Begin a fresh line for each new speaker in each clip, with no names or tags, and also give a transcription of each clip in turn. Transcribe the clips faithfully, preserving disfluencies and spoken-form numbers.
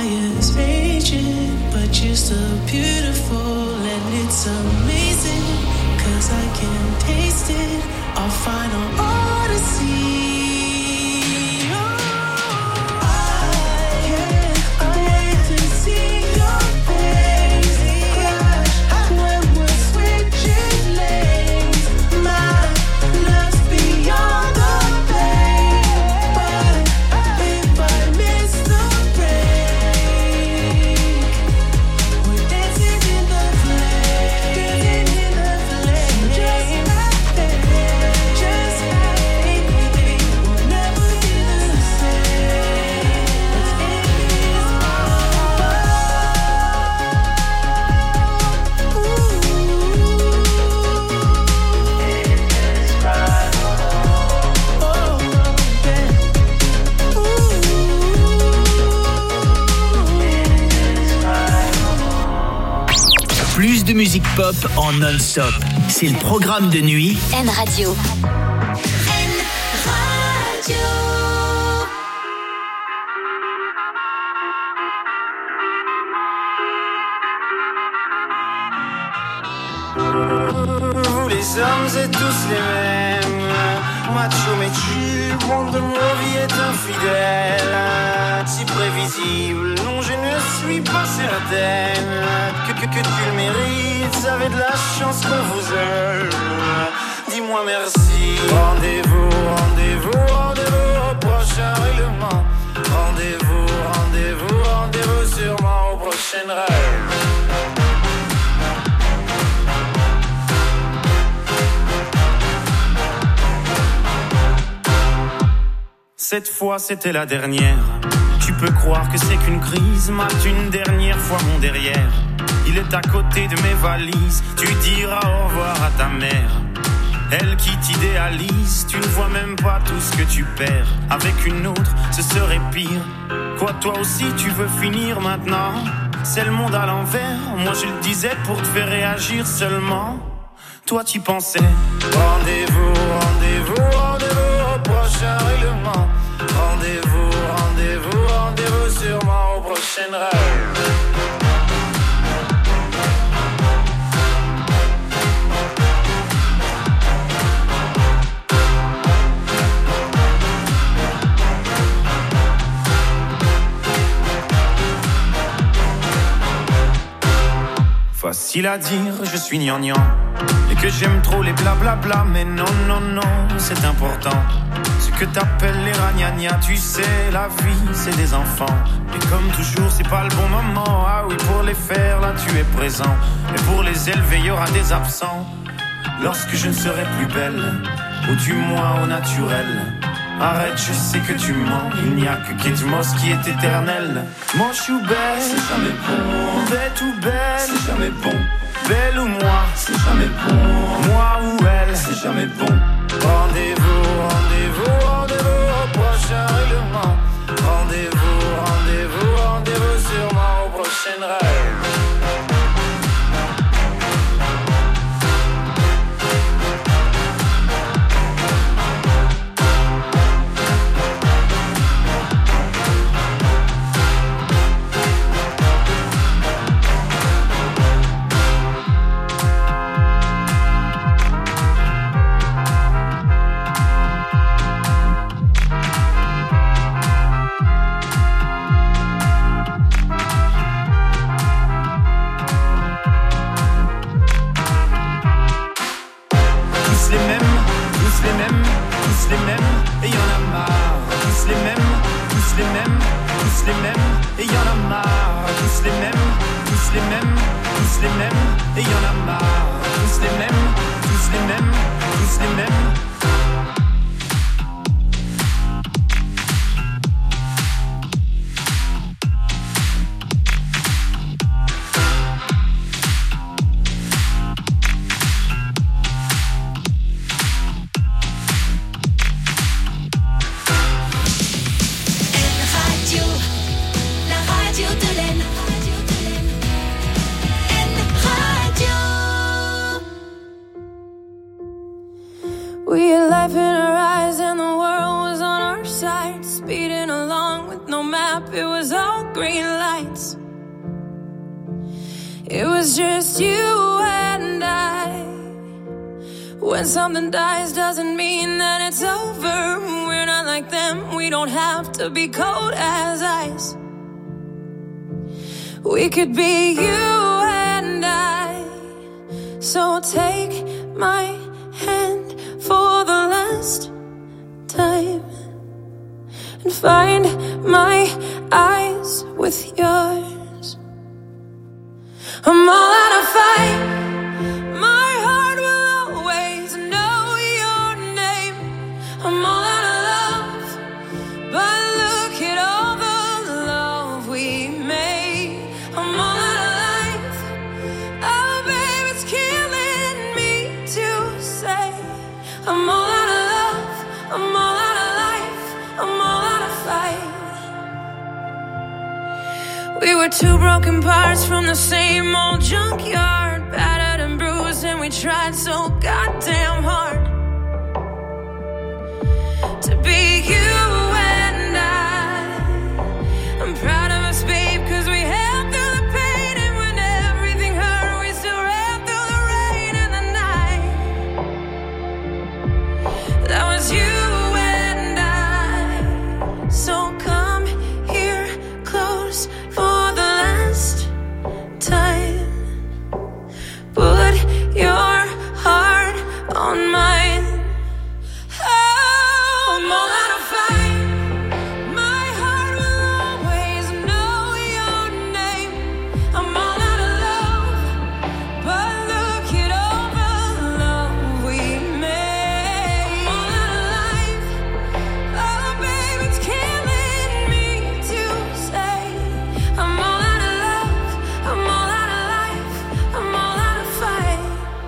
fire's raging, but you're still beautiful and it's amazing, cause I can taste it, our final odyssey.
Plus de musique pop en non-stop. C'est le programme de nuit
N Radio.
N Radio.
Vous les hommes êtes tous les mêmes, macho mais tu, le monde de nos vies est infidèle, si prévisible, non je ne suis pas certaine que, que, que tu le mérites, vous avez de la chance qu'on vous aime, dis-moi merci. Rendez-vous, rendez-vous, rendez-vous au prochain règlement, rendez-vous, rendez-vous, rendez-vous sûrement au prochain rêve. Cette fois c'était la dernière. Tu peux croire que c'est qu'une crise. Mate une dernière fois mon derrière. Il est à côté de mes valises. Tu diras au revoir à ta mère. Elle qui t'idéalise. Tu ne vois même pas tout ce que tu perds. Avec une autre ce serait pire. Quoi toi aussi tu veux finir maintenant? C'est le monde à l'envers. Moi je le disais pour te faire réagir seulement. Toi tu pensais. Rendez-vous, rendez-vous, rendez-vous au prochain règlement. Rendez-vous, rendez-vous, rendez-vous sûrement au prochain rêve. Facile à dire, je suis gnangnan et que j'aime trop les blablabla, mais non, non, non, c'est important. Ce que t'appelles les ragnagnas, tu sais, la vie, c'est des enfants. Et comme toujours, c'est pas le bon moment. Ah oui, pour les faire, là, tu es présent. Et pour les élever, il y aura des absents. Lorsque je ne serai plus belle, ou du moins au naturel. Arrête, je sais que tu mens. Il n'y a que Kate Moss qui est éternelle. Moche ou belle, c'est jamais bon. Bête ou belle, c'est jamais bon. Belle ou moi, c'est jamais bon. Moi ou elle, c'est jamais bon. Rendez-vous, rendez-vous, rendez-vous au prochain règlement. Rendez-vous, rendez-vous, rendez-vous sûrement au prochain rêve.
We
was all green lights. It was just you and I. When something dies doesn't mean that it's over. We're not like them, we don't have to be cold as ice. We could be you and I. So take my hand for the last time and find my eyes with yours. I'm all out of fight. My heart will always know your name. I'm all out of love, but look at all the love we made. I'm all out of life. Oh, babe, it's killing me to say. I'm all out of love. I'm all out of life. I'm all out of fight. We were two broken parts from the same old junkyard, battered and bruised, and we tried so goddamn hard to be you and I. I'm proud of us, babe, cause we held through the pain, and when everything hurt, we still ran through the rain and the night. That was you and I. So come here close for the last time. Put your heart on mine. Oh, I'm all out of fight. My heart will always know your name. I'm all out of love, but look at all the love we made. I'm all out of life. Oh, babe, it's killing me to say. I'm all out of love. I'm all out of life. I'm all out of fight.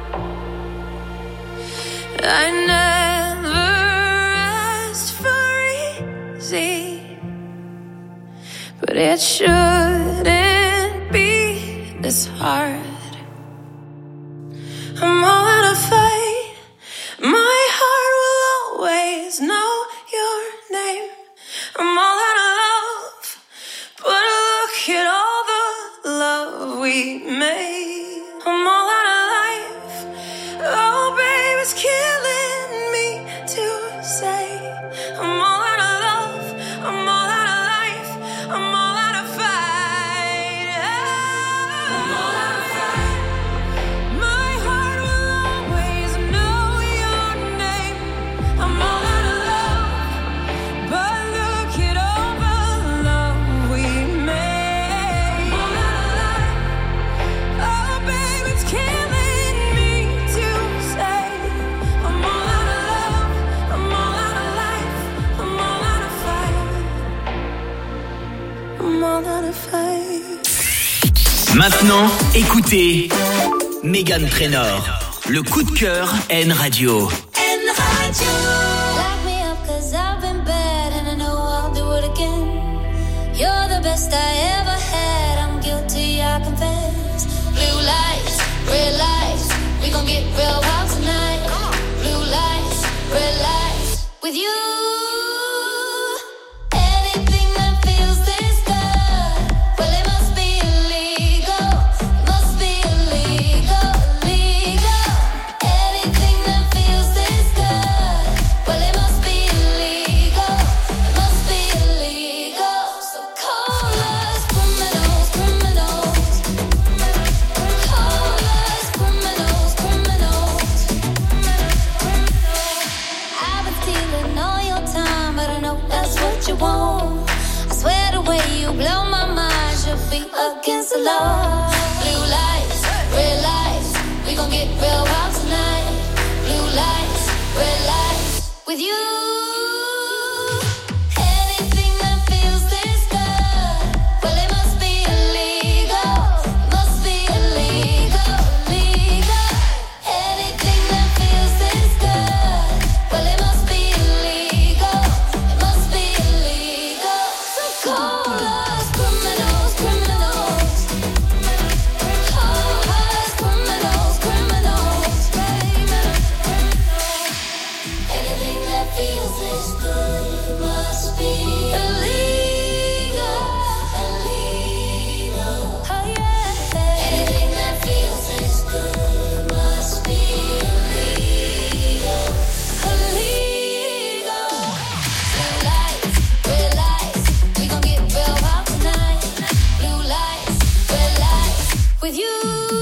I never asked for easy, but it shouldn't be this hard. I'm all out of fight. My heart will always know your name. I'm all out of love, but look at all the love we made. I'm all out of life. Oh, babe, it's killing me to say. I'm all out of love. I'm all out of life. I'm all out of fight. I'm all out of fight. My heart will always know your name. I'm all out of love, but look at all the love we made. I'm all out of life. Oh, babe, it's killing me to say. I'm all out of love. I'm all out of life. I'm all out of fight. I'm all out of fight.
Maintenant, écoutez Meghan Trainor, le coup de cœur N Radio.
N Radio. Lock me up 'cause I've been bad and I know I'll do it again. You're the best I ever had. I'm guilty, I confess. Blue lights, red lights. We gon' get real wild tonight. Blue lights, red lights. With you. Anything that feels this good, well, it must be illegal. Must be illegal, illegal. Anything that feels this good, well, it must be illegal. Must be illegal. So call us criminals, criminals. Call us criminals, criminals. I've been stealing all your time, but I know that's what you want. I swear the way you blow my mind should be against the law. Blue lights, red lights. We gon' get real wild tonight. Blue lights, red lights. With you. Anything that feels this good, well, it must be illegal. Must be illegal, illegal. Anything that feels this good, well, it must be illegal. It must be illegal. So call us criminals, criminals. Call us criminals, criminals. Anything that feels this with you.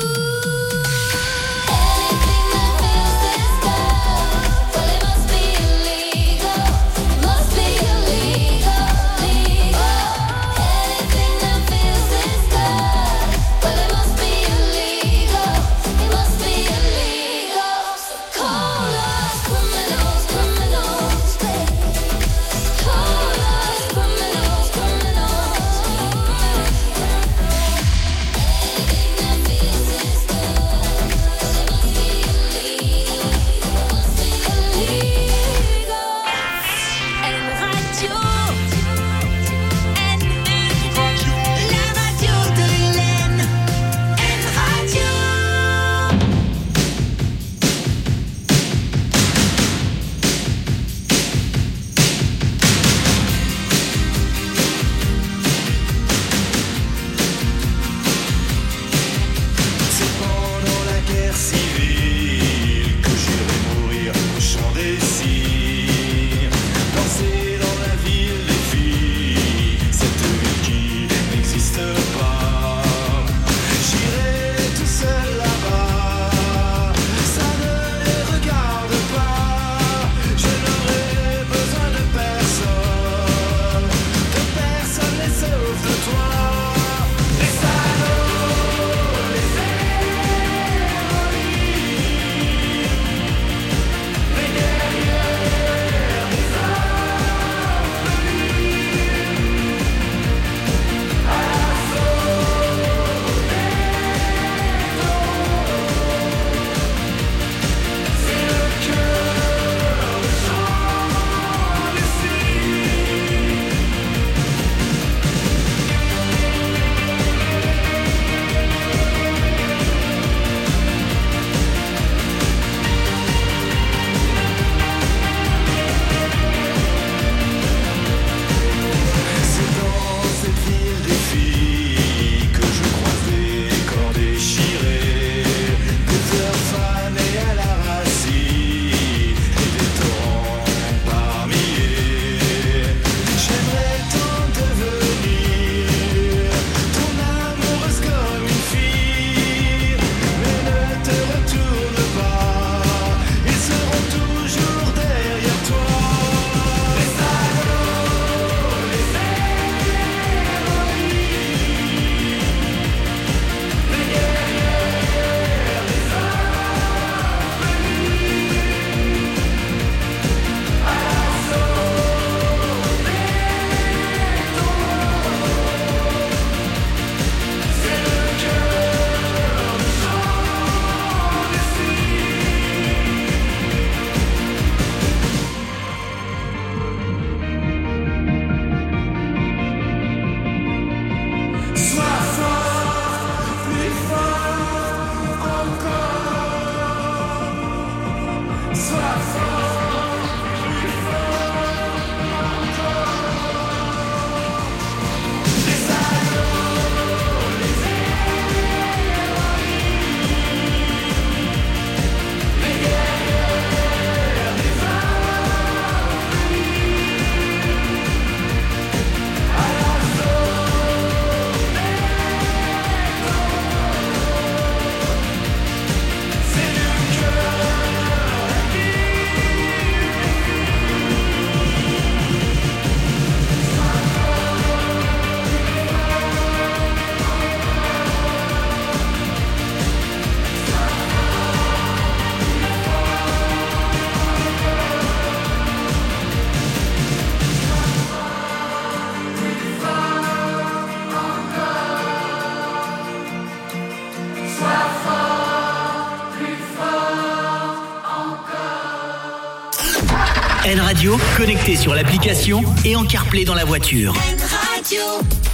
N Radio, connecté sur l'application et en CarPlay dans la voiture.
N Radio.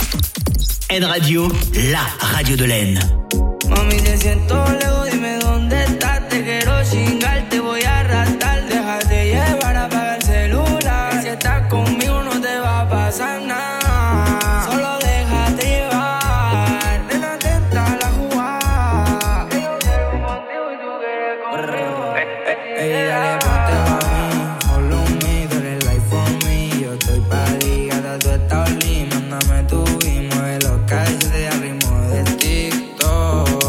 N Radio, la radio de l'Aisne.
Mami, te siento lejos, dime dónde estás. Te quiero chingar, te voy a arrastrar. Déjate llevar, apaga el celular. Si estás conmigo no te va a pasar nada. Solo déjate llevar. Nena, atenta a la jugada. Yo quiero contigo y tú quieres conmigo. Ey, dale, ponte pa' mí. Follow me, tú eres life for me. Yo estoy pa' ti, gata, tú estás oli. Mándame tu y mueve los calles de ritmo de TikTok.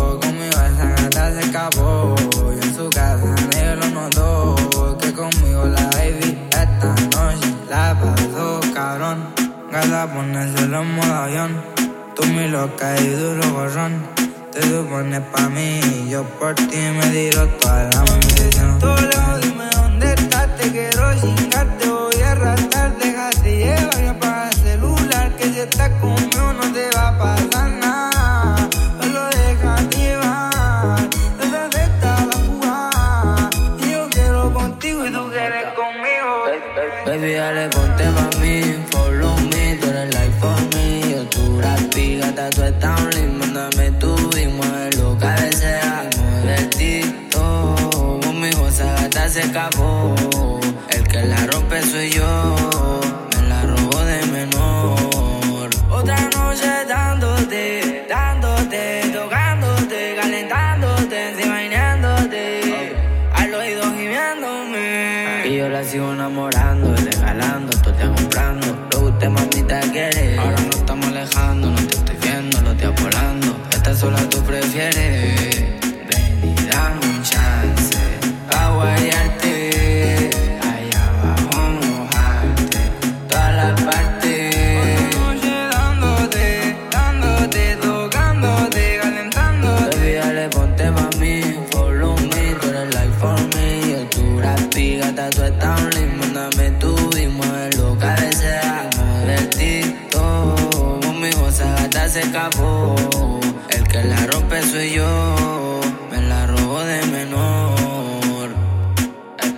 avión. Tú mi loca y duro gorrón. Te supones pa' mí y yo por ti me tiro toda la munición. Todo lejos, dime dónde estás, te quiero chingar, te voy a arrastrar, déjate llevar y apaga el celular, que si estás conmigo no te va a pasar nada. Solo déjate llevar, esa fiesta la jugada, y yo quiero contigo y tú quieres conmigo. Baby, dale, ponte pa' mí, follow me, tú eres like for me. Yo tu rapi, gata, tú estás un lindo, mándame tu y mueve lo que desea. Divertido, conmigo esa gata se escapó. El que la rompe soy yo, me la robó de menor. Otra noche dándote, dándote, tocándote, calentándote, encima bañándote, al oído gimiéndome. Y yo la sigo enamorando, regalando, todo te comprando. Lo que usted mamita quiere, ahora nos estamos alejando, no te estoy viendo, lo estoy volando. Esta sola tú prefieres, ven y dame un chance, pa' guayarte, allá abajo mojarte, todas las partes. Otra noche dándote, dándote, tocándote, calentándote. Baby, dale, ponte pa' mí, follow me, tú eres like for me. Yo tu rapi, gata, tú estás un lindo, mándame tú y mueve lo que desea. Divertido, conmigo esa gata se escapó. El que la rompe soy yo, me la robó de menor. Ey.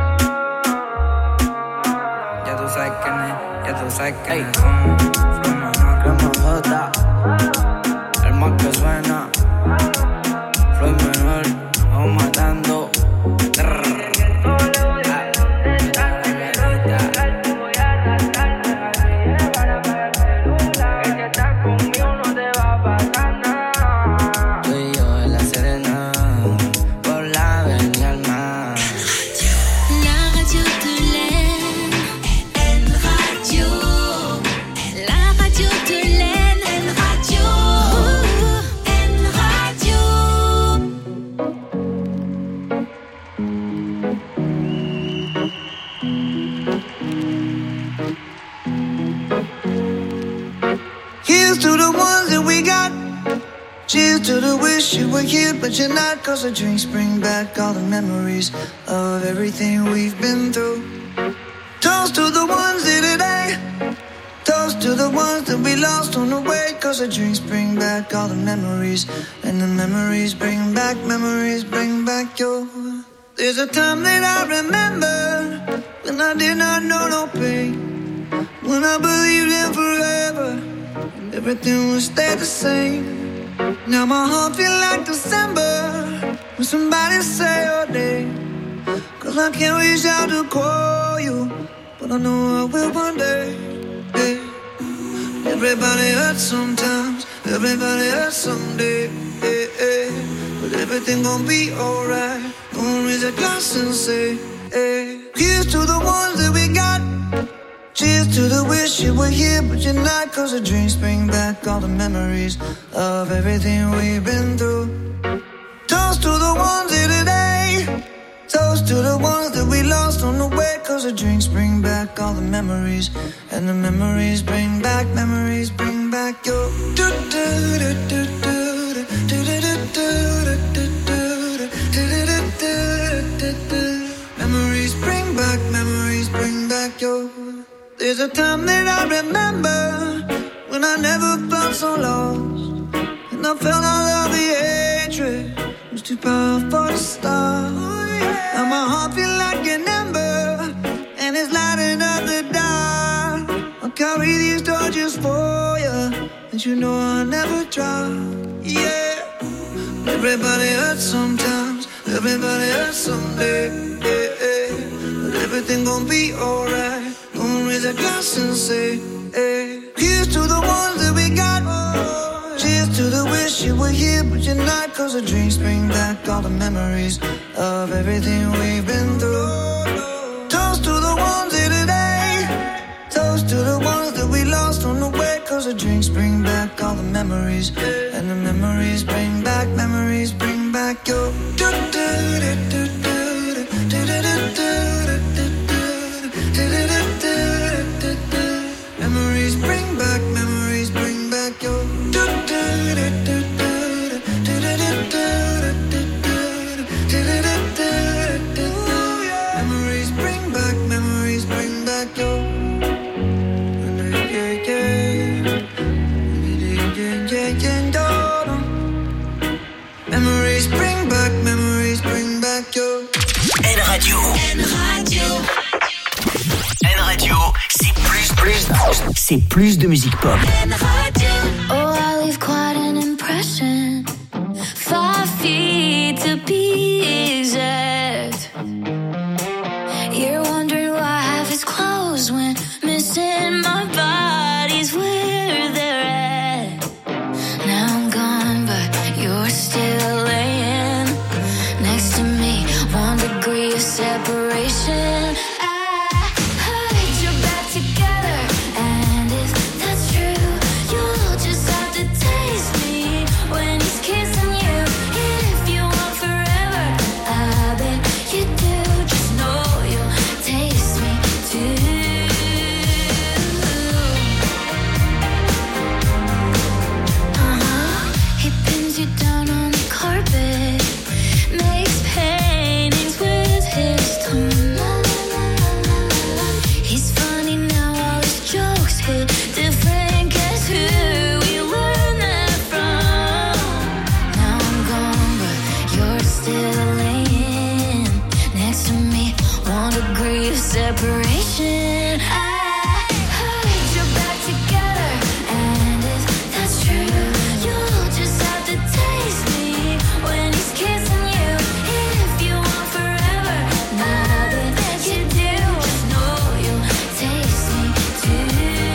Ya tú sabes quién es, ya tú sabes quién es. Crema J, el más que suena. Floyd menor, vamos matando.
Cheers to the wish you were here, but you're not. Cause the drinks bring back all the memories of everything we've been through. Toast to the ones here today. Toast to the ones that we lost on the way. Cause the drinks bring back all the memories. And the memories bring back, memories bring back your. There's a time that I remember when I did not know no pain. When I believed in forever and everything would stay the same. Now my heart feel like December when somebody say your name. Cause I can't reach out to call you, but I know I will one day. Hey. Everybody hurts sometimes, everybody hurts someday. Hey, hey. But everything gon' be alright. Gonna raise a glass and say, hey. Here's to the ones that we got. Cheers to the wish you were here, but you're not. Cause the drinks bring back all the memories of everything we've been through. Toast to the ones here today. Toast to the ones that we lost on the way. Cause the drinks bring back all the memories. And the memories bring back, memories bring back your. Memories bring back, memories bring back your. There's a time that I remember when I never felt so lost, and I felt all of the hatred was too powerful to stop. Now my heart feel like an ember, and it's lighting up the dark. I'll carry these torches for you, and you know I'll never drop. Yeah, everybody hurts sometimes, everybody hurts someday. Yeah, yeah. But everything gon' be alright. Gonna raise a glass and say, hey. Here's to the ones that we got. Cheers to the wish you were here, but you're not. Cause the drinks bring back all the memories of everything we've been through. Toast to the ones here today. Toast to the ones that we lost on the way. Cause the drinks bring back all the memories. And the memories bring back, memories bring back your. Memories bring back, memories bring back. making autumn. Memories bring back, memories bring back your.
N Radio.
N Radio.
N Radio, c'est plus, plus, c'est plus de musique pop.
N Radio. Oh, I leave quite an impression. Five feet to be exact. You're wondering why half is closed when missing my body's where they're at. Now I'm gone, but you're still laying next to me. One degree of separation. Separation. I heard you're back together, and if that's true, you'll just have to taste me when he's kissing you. If you want forever, nothing that you do, just know you'll taste me too.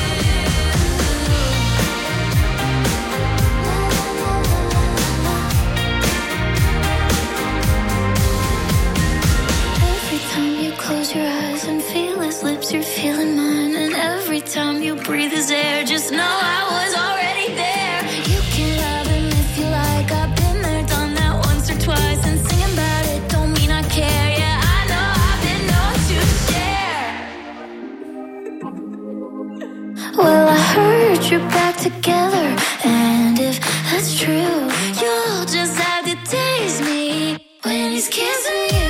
Every time you close your eyes and feel his lips, you're feeling mine. And every time you breathe his air, just know I was already there. You can love him if you like. I've been there, done that once or twice. And singing about it don't mean I care. Yeah, I know I've been known to share. Well, I heard you're back together, and if that's true, you'll just have to taste me when he's kissing you.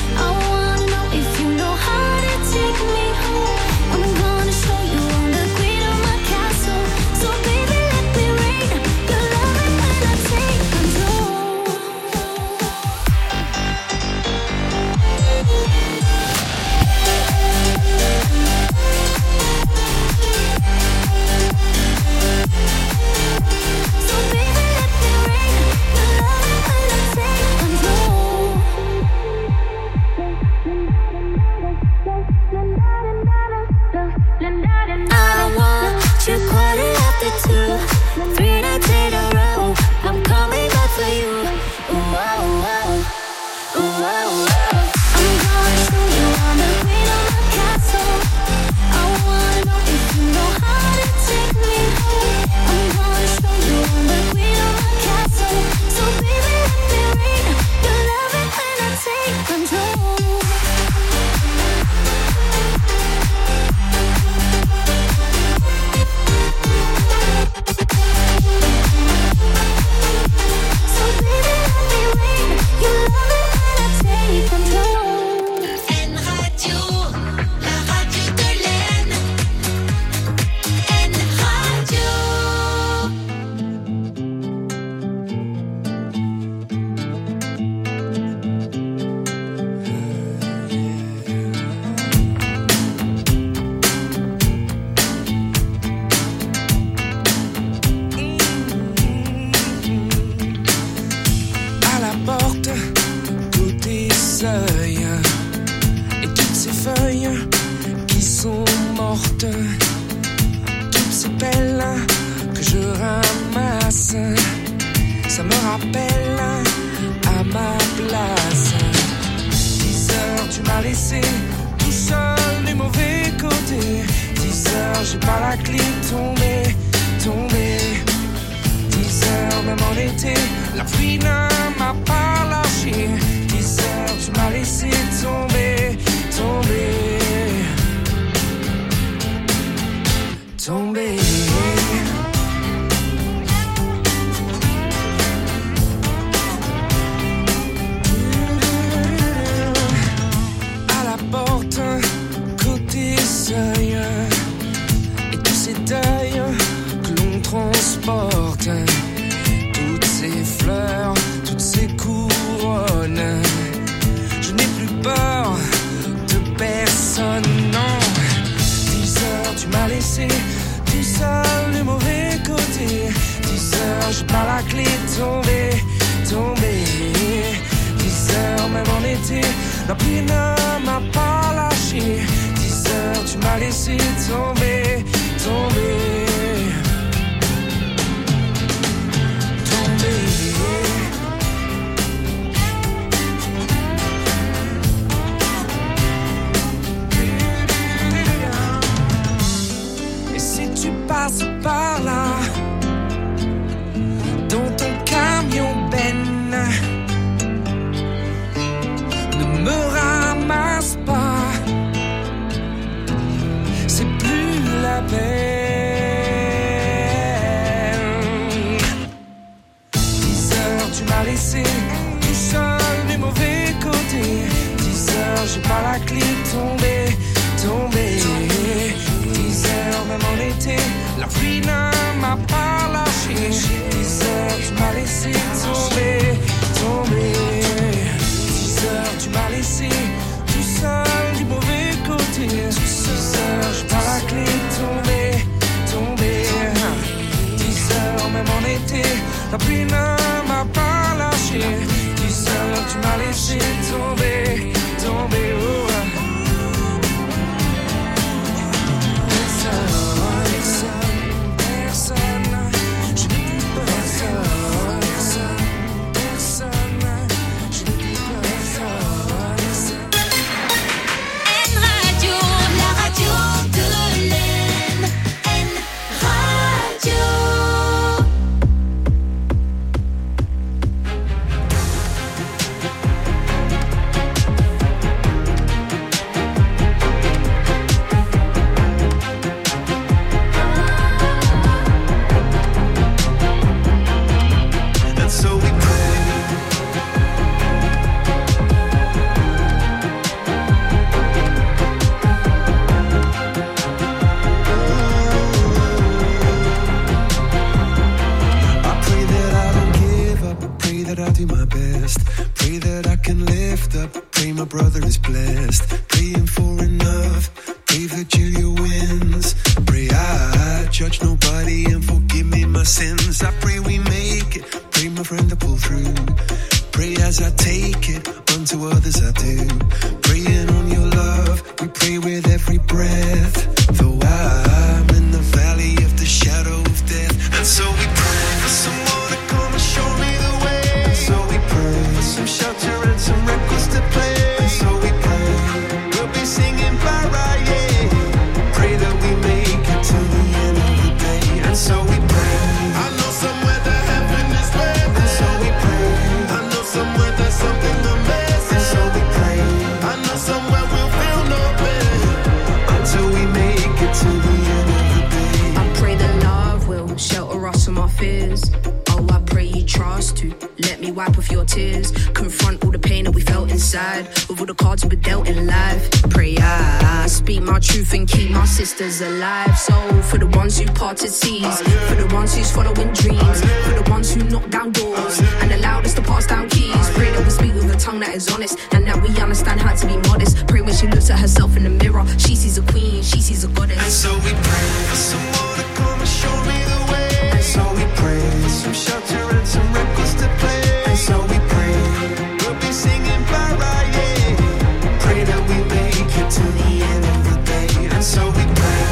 Queen
porte toutes ces pelles que je ramasse. Ça me rappelle à ma place. Dix heures, tu m'as laissé tout seul du mauvais côté. Dix heures, j'ai pas la clé, tombé, tombé. Dix heures, même en été, la pluie ne m'a pas lâché. Dix heures, tu m'as laissé tomber, tomber, tomber. À la porte, côté seuil, et tous ces deuils que l'on transporte, toutes ces fleurs, toutes ces couronnes. Je n'ai plus peur de personne, non. Dix heures, tu m'as laissé tout seul du mauvais côté. Dix heures, j'ai pas la clé, tombé, tombé. Dix heures, même en été, la pluie ne m'a pas lâché. Dix heures, tu m'as laissé tomber, tomber, tomber. Et si tu passes par là, dans ton camion Ben, ne me ramasse pas, c'est plus la peine. Dix heures, tu m'as laissé tout seul du mauvais côté. Dix heures, j'ai pas la clé, tombé, tombé. Dix heures, même en été, la pluie ne m'a pas lâché. Dix heures, tu m'as laissé tomber, tomber. Dix heures, tu m'as laissé tout seul du mauvais côté. Dix heures, j'ai pas la clé, tomber, tomber. Dix heures, même en été, la pluie ne m'a pas lâché. Dix heures, tu m'as laissé tomber, tomber. Oh. Alive, so for the ones who parted seas, for the ones who's following dreams, for the ones who knock down doors and allowed us to pass down keys. Pray that we speak with a tongue that is honest, and that we understand how to be modest. Pray when she looks at herself in the mirror, she sees a queen, she sees a goddess. And so we pray for someone to come and show me the way. And so we pray for some shelter and some records to play. And so we pray we'll be singing para, yeah. Pray that we make it to the end of the day. And so we pray.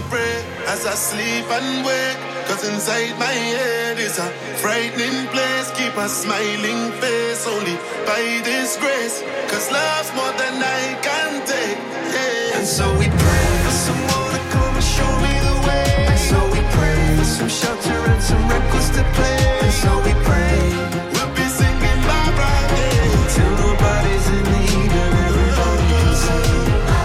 pray as I sleep and wake. Cause inside my head is a frightening place. Keep a smiling face only by this grace. Cause love's more than I can take, yeah. And so we pray for someone to come and show me the way. And so we pray for some shelter and some records to play. And so we pray we'll be singing Barbara Day till nobody's in need and everybody can sing.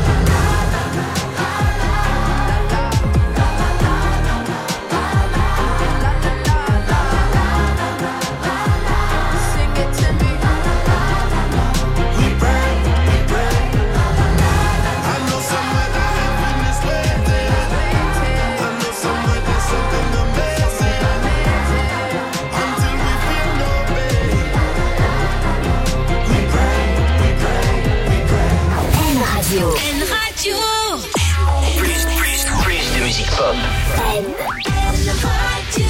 N-Radio. Plus, plus, plus de musique pop. N-Radio.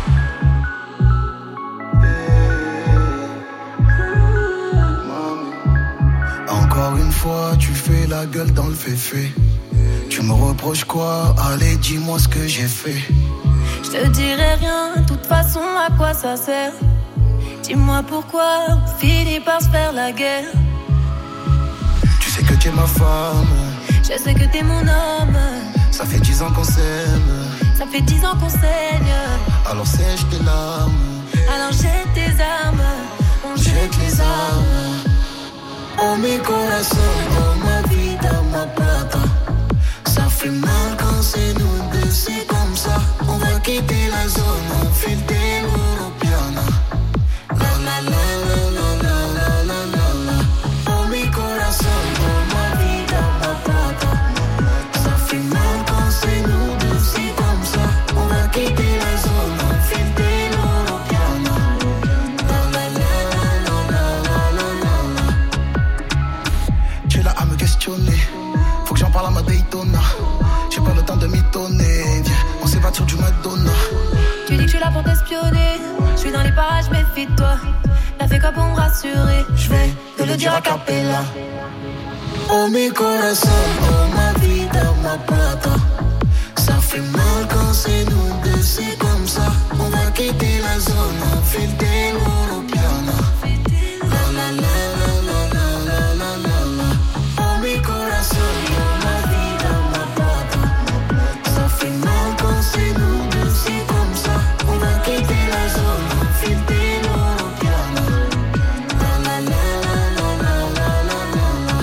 Encore une fois, tu fais la gueule dans le féfé. Tu me reproches quoi? Allez, dis-moi ce que j'ai fait.
Je te dirai rien, de toute façon, à quoi ça sert? Dis-moi pourquoi on finit par se faire la guerre.
Tu sais que tu es ma femme.
Je sais que t'es mon homme.
Ça fait dix ans qu'on s'aime.
Ça fait dix ans qu'on saigne.
Alors sèche tes larmes.
Alors jette tes armes. On jette, jette les armes.
Oh mi corazón, oh ma vida, ma plata. Ça fait mal quand c'est nous deux, c'est comme ça. On va quitter la zone, on file des Europiana. La la la la la la la la la la. Oh mi corazón, oh ma vida, ma plata. Ça fait mal quand c'est nous deux, c'est comme ça. On va quitter la zone, on file des Europiana. La la la la la la la la la. Tu es là à me questionner. Faut que j'en parle à ma Daytona. J'ai pas le temps de m'étonner. Viens, on s'évade sur du Madonna.
Tu dis que je suis là pour t'espionner. Je suis dans les parages, méfie-toi. T'as fait quoi pour me rassurer?
Je vais te le dire a cappella. Oh mi corazón, oh ma vida, ma plata. Ça fait mal quand c'est nous deux, c'est comme ça. On va quitter la zone, on file des Europiana. La la la la la la la la la la. Oh mi corazón, oh ma vida, ma plata. Ça fait mal quand c'est nous deux, c'est comme ça. On va quitter la zone, on file des Europiana. La la la la la la la la la.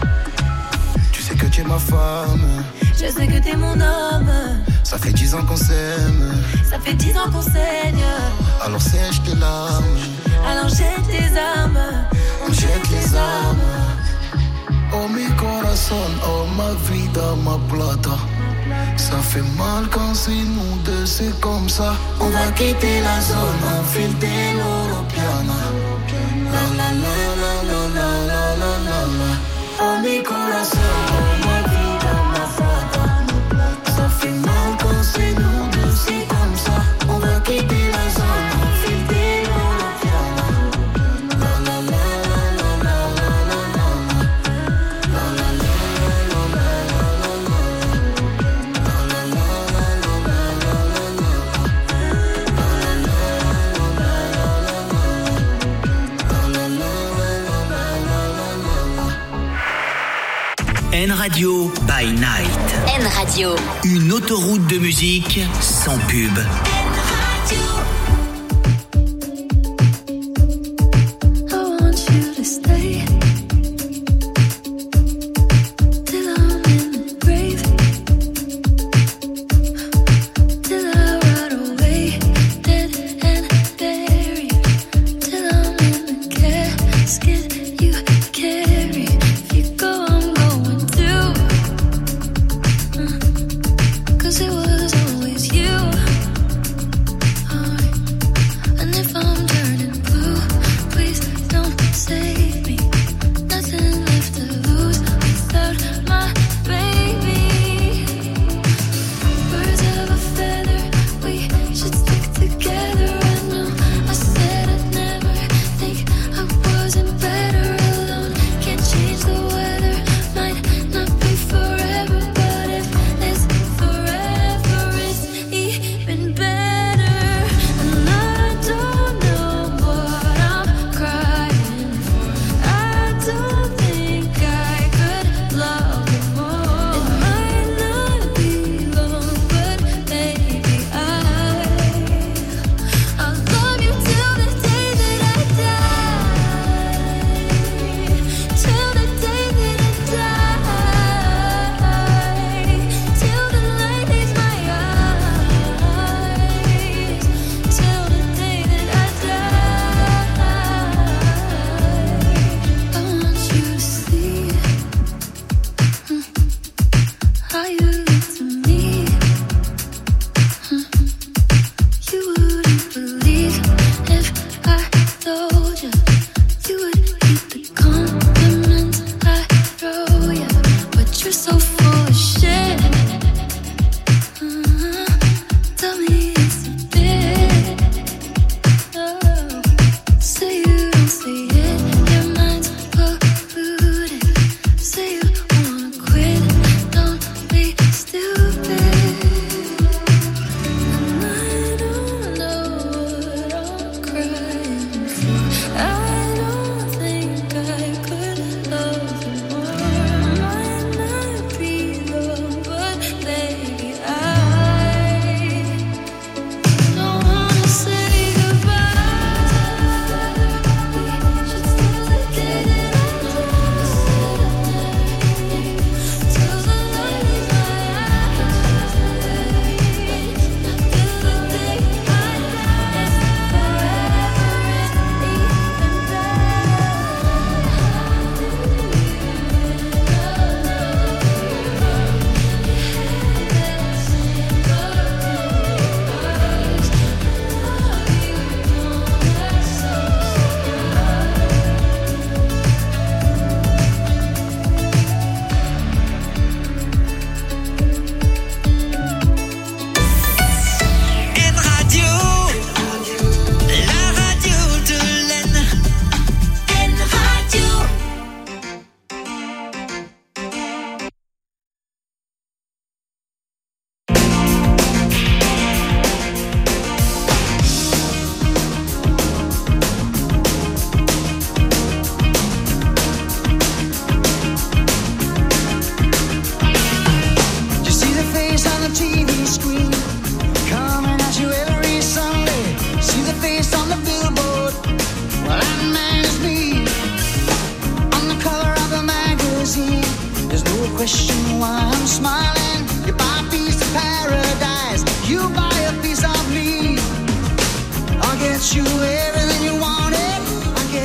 Tu sais que tu es ma femme.
Je sais que t'es mon homme.
Ça fait dix ans qu'on s'aime.
Ça fait dix ans qu'on saigne.
Alors sèche tes larmes.
Alors jette tes armes.
On jette les armes. Oh mi corazón, oh ma vida, ma plata. Ça fait mal quand c'est nous deux, c'est comme ça. On va quitter la zone, on file des Europiana. La la la la la la la la la la. Oh mi corazón, oh ma vida, ma plata. Ça fait mal quand c'est nous deux, c'est comme ça. On va quitter la zone, on file des Europiana. La la la la la la la la la. La la la la la la la la. La la la la la la la la. La la la la la la la la.
N-Radio by Night.
N-Radio.
Une autoroute de musique sans pub.
Cause it was always you.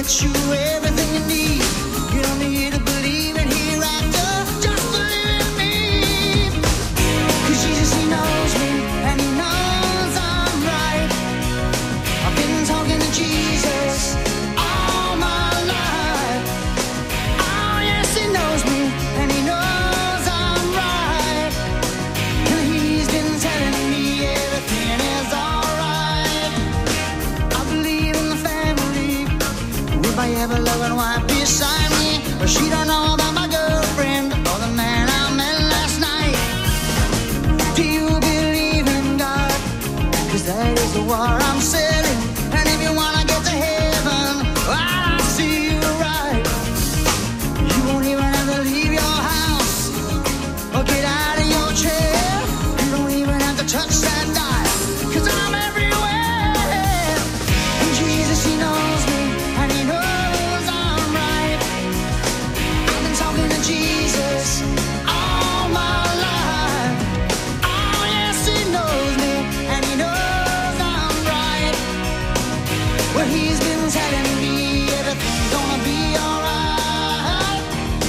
get you everything you need. You don't need to believe in hereafter, just believe in me. 'Cause Jesus, he knows me, and he knows I'm right. I've been talking to Jesus all my life. Oh yes, he knows me, and he knows I'm right. And he's been telling me everything is alright. I believe in the family, with my ever-loving wife beside me. But she don't know about my girlfriend or the man I met last night. Do you believe in God? 'Cause that is the war I'm selling. And if you wanna get to heaven, I'll see you right. You won't even have to leave your house or get out of your chair. You don't even have to touch that dial, 'cause I'm everywhere. And Jesus, he knows me, and he knows I'm right. I've been talking to Jesus all my life. Oh yes, he knows me, and he knows I'm right. Well, he's been telling me everything's gonna be alright.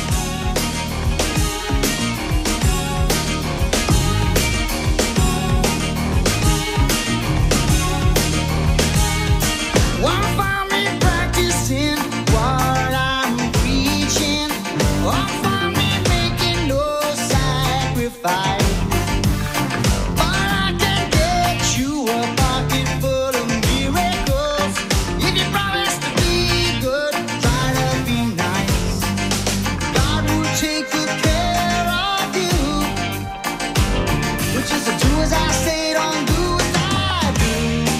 Won't find me practicing what I'm preaching. Won't find me making no sacrifice. But I can get you a pocket full of miracles. If you promise to be good, try to be nice. God will take good care of you. Which is to do as I say, don't do as I do.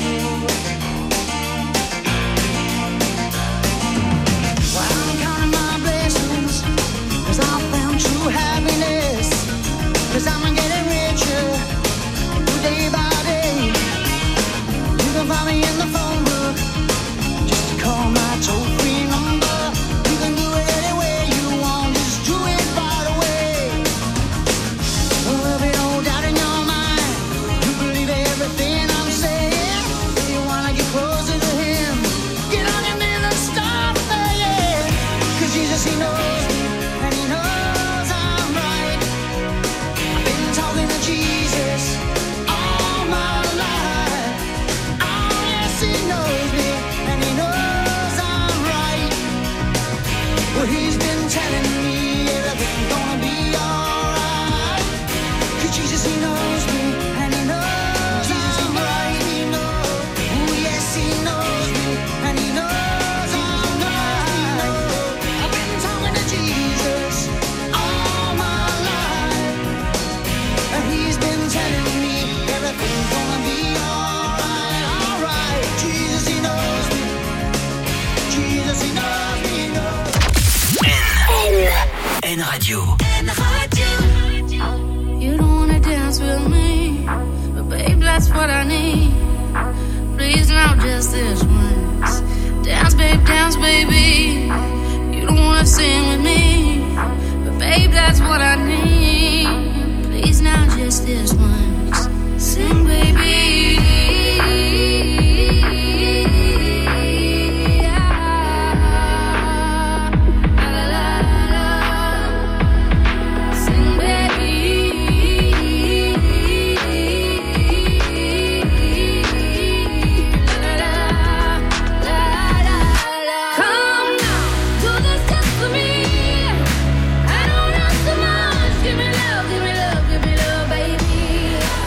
While I'm counting my blessings, 'cause I found true happiness. 'Cause I'm getting richer day by day. You can find me in the phone book, just call my toll-free number. You can do it any way you want, just do it right away. There'll be no doubt in your mind, you believe everything I'm saying. If you wanna get closer to him, get on your knees and start praying. 'Cause Jesus, he knows me, and he knows I'm right. I've been talking to Jesus all my life. Oh yes, he knows me, and he knows I'm right. Well, he's been telling me everything's gonna be alright. 'Cause Jesus, he knows me, and he knows I'm right. He knows, oh yes, he knows me, and he knows I'm right. I've been talking to Jesus all my life, and he's been telling me everything's gonna be alright, alright. Jesus, he knows me, Jesus, he knows me, he knows.
N Radio.
You don't wanna dance with me, but babe, that's what I need. Please now, just this once. Dance, babe, dance, baby. You don't wanna sing with me, but babe, that's what I need. Please now, just this once. Sing, baby. Sing, baby. Come now, do this just for me. I don't ask so much. Give me love, give me love, give me love, baby.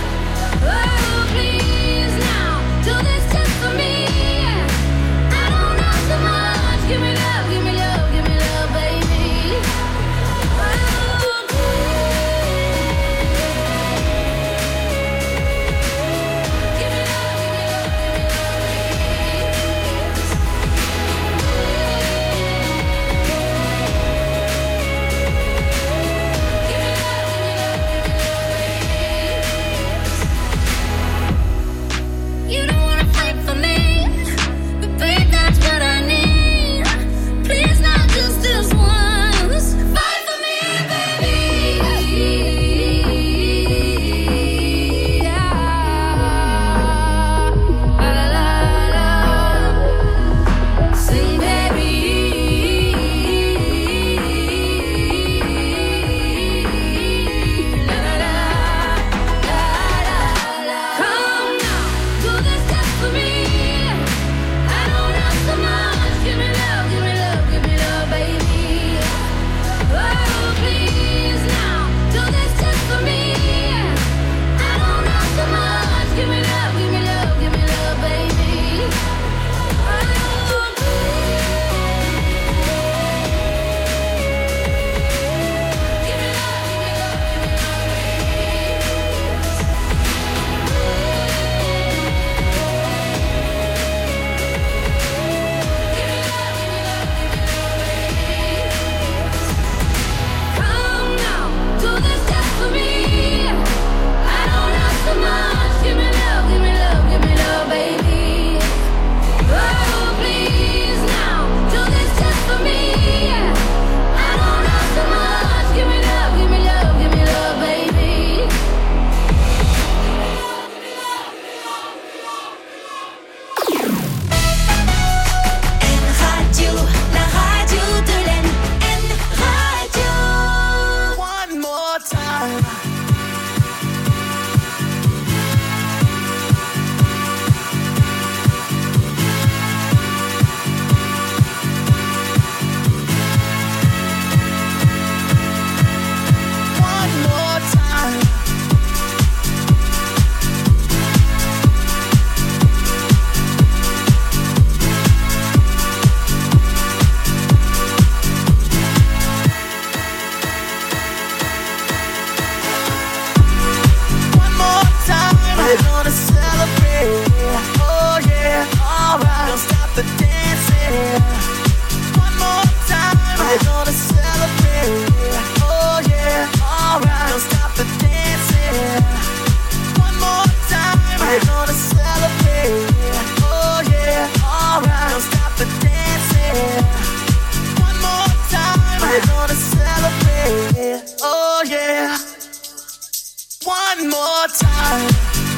time.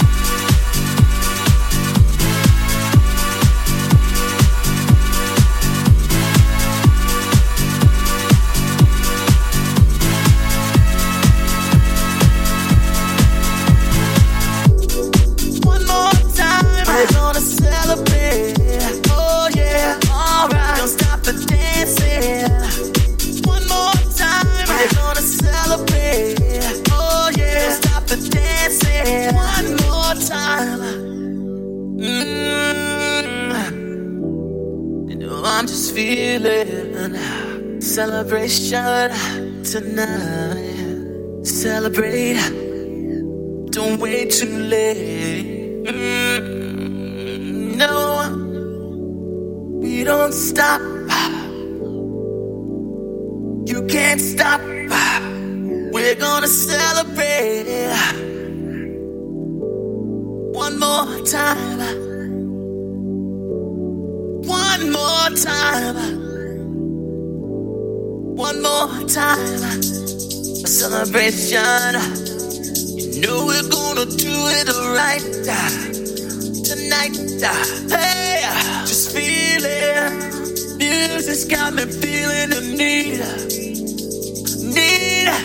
One more time, we're gonna celebrate. Oh yeah, alright. Don't stop the dancing. One more time, we're gonna celebrate. Oh yeah, don't stop the dancing. One more time. Mm. You know I'm just feeling celebration tonight. Celebrate. Don't wait too late. Mm, no, we don't stop. You can't stop. We're gonna celebrate one more time. One more time. One more time. A celebration. Know we're gonna do it right tonight. Hey, just feel it. Music's got me feeling the need, need.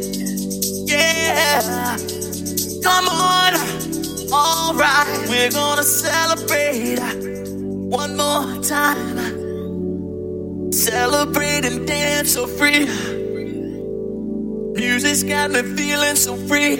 Yeah, come on. All right, we're gonna celebrate one more time. Celebrate and dance so free. Music's got me feeling so free.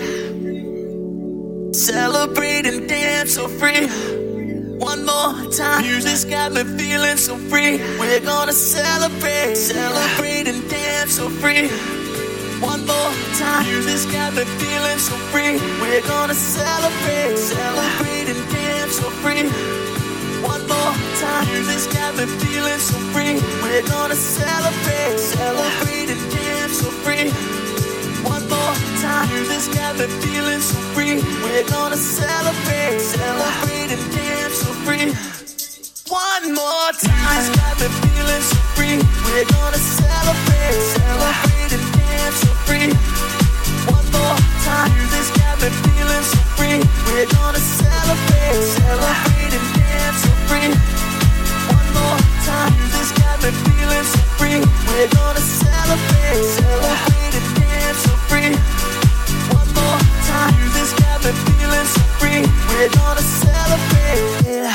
Celebrate and dance so free. One more time. Music's got me feeling so free. We're gonna celebrate. Celebrate and dance so free. One more time. Music's got me feeling so free. We're gonna celebrate. Celebrate and dance so free. One more time. Music's got me feeling so free. We're gonna celebrate. Celebrate and dance so free. One more time, music's got me feeling so free. We're gonna celebrate, celebrate and dance so free. One more time, music's got me feeling so free. We're gonna celebrate, celebrate and dance so free. One more time, music's got me feeling so free. We're gonna celebrate, celebrate and dance so free. One more time, music's got me feeling so free. We're gonna celebrate, celebrate and dance so free. One more time, music's got me feeling so free. We're gonna celebrate.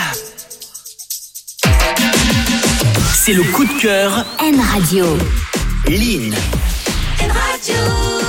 C'est le coup de cœur
N Radio.
Lynn.
N Radio.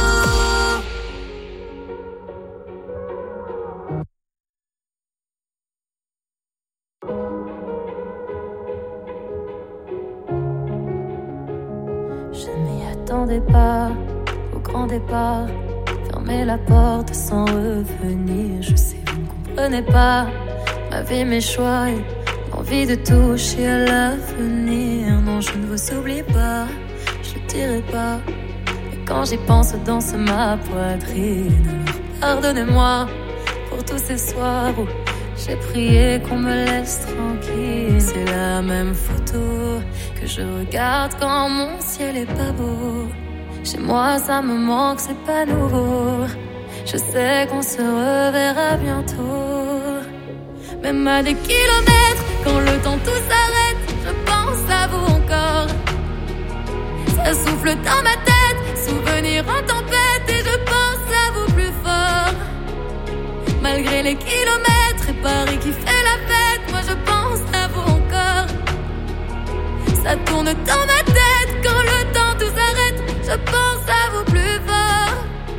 Je m'y attendais pas au grand départ. Fermer la porte sans revenir. Je sais, vous ne comprenez pas ma vie, mes choix et l'envie de toucher à l'avenir. Non, je ne vous oublie pas, je le dirai pas. Mais quand j'y pense, danse ma poitrine. Alors pardonnez-moi pour tous ces soirs où j'ai prié qu'on me laisse tranquille. C'est la même photo que je regarde quand mon ciel est pas beau. Chez moi ça me manque, c'est pas nouveau. Je sais qu'on se reverra bientôt. Même à des kilomètres, quand le temps tout s'arrête, je pense à vous encore. Ça souffle dans ma tête, souvenir en tempête, et je pense à vous plus fort. Malgré les kilomètres et Paris qui fait la fête, moi je pense à vous encore. Ça tourne dans ma tête, quand le temps tout s'arrête, je pense à vous plus fort.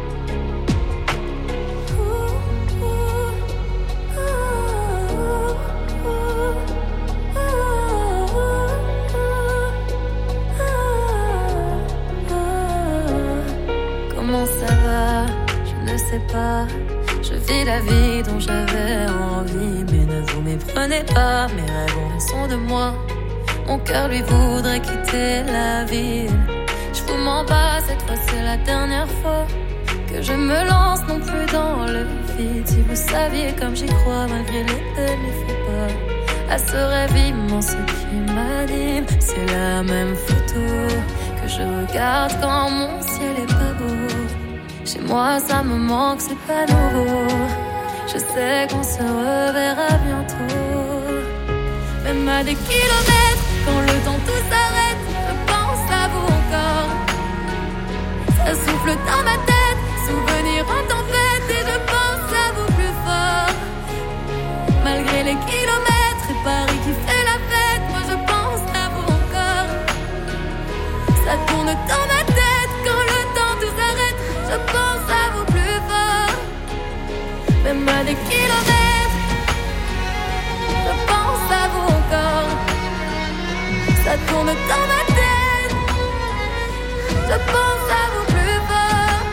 Comment ça va? Je ne sais pas. Je vis la vie dont j'avais envie. Mais ne vous méprenez pas, mes rêves ont raison de moi. Mon cœur lui voudrait quitter la ville. Je vous mens pas, cette fois c'est la dernière fois que je me lance non plus dans le vide. Si vous saviez comme j'y crois, malgré les peines, les faux pas, à ce rêve immense qui m'anime. C'est la même photo que je regarde quand mon ciel est pas beau. Chez moi ça me manque, c'est pas nouveau. Je sais qu'on se reverra bientôt. Même à des kilomètres, quand le temps tout s'arrête, je pense à vous encore. Ça souffle dans ma tête, souvenir en tempête, et je pense à vous plus fort. Malgré les kilomètres et Paris qui fait la fête, moi je pense à vous encore. Ça tourne dans ma tête, quand le temps tout s'arrête, je pense à vous plus fort. Même à des kilomètres, je pense à vous encore. Ça tourne dans ma tête, je pense à vous plus fort.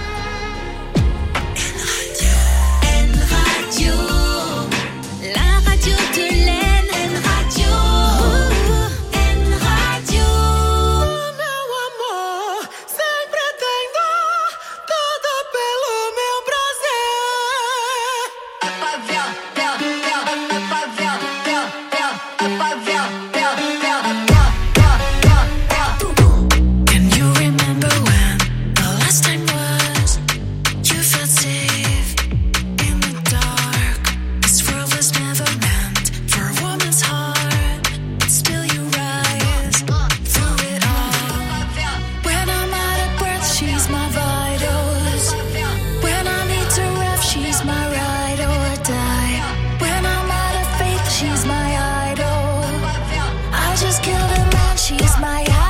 N Radio, la radio de l'N. N Radio, N Radio.
Meu amor, sempre tenho tudo pelo meu prazer.
Can you remember when the last time was? You felt safe in the dark. This world was never meant for a woman's heart, but still you rise through it all. When I'm out of breath, she's my vitals. When I need to rest, she's my ride or die. When I'm out of faith, she's my idol. I just killed a man, she's my alibi.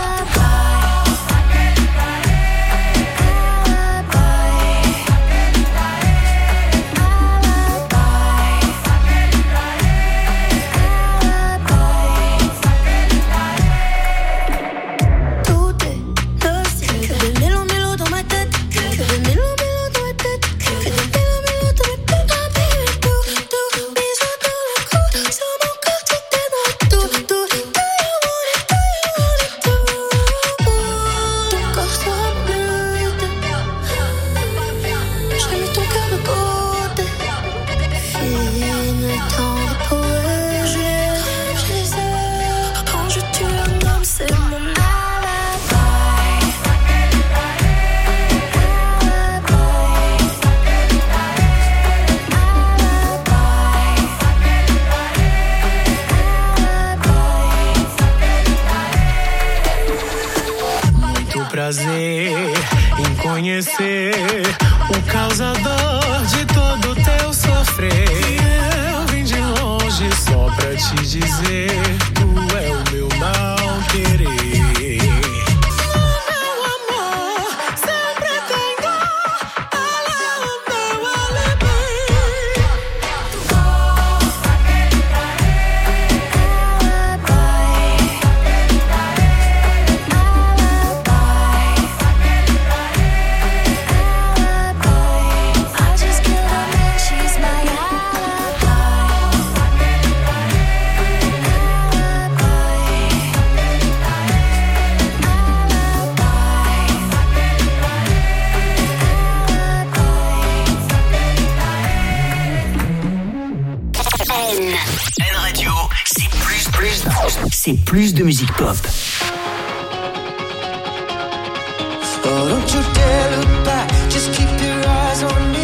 Tout est lost, que des mélos mélos dans ma tête, que des mélos mélos dans ma tête, que des mélos mélos dans ma tête. Ah baby, tout, tout, bisous dans le cou, sur mon corps tout est noir, tout, tout, do you want it, do you want it, tout. Ton corps sera bleu, j'ai mis ton cœur de côté. Fini tant de poésie, j'ai les airs, quand je tue un homme, c'est mon alibi.
Muito prazer em conhecer o causador de todo teu sofrer. Eu vim de longe só pra te dizer, tu é o meu mal querer. Meu amor, sempre tenho ela é o meu alibi.
I just killed a man, she's my
N Radio, c'est plus, plus, c'est plus de musique pop.
Oh, don't you dare look back, just keep your eyes on me.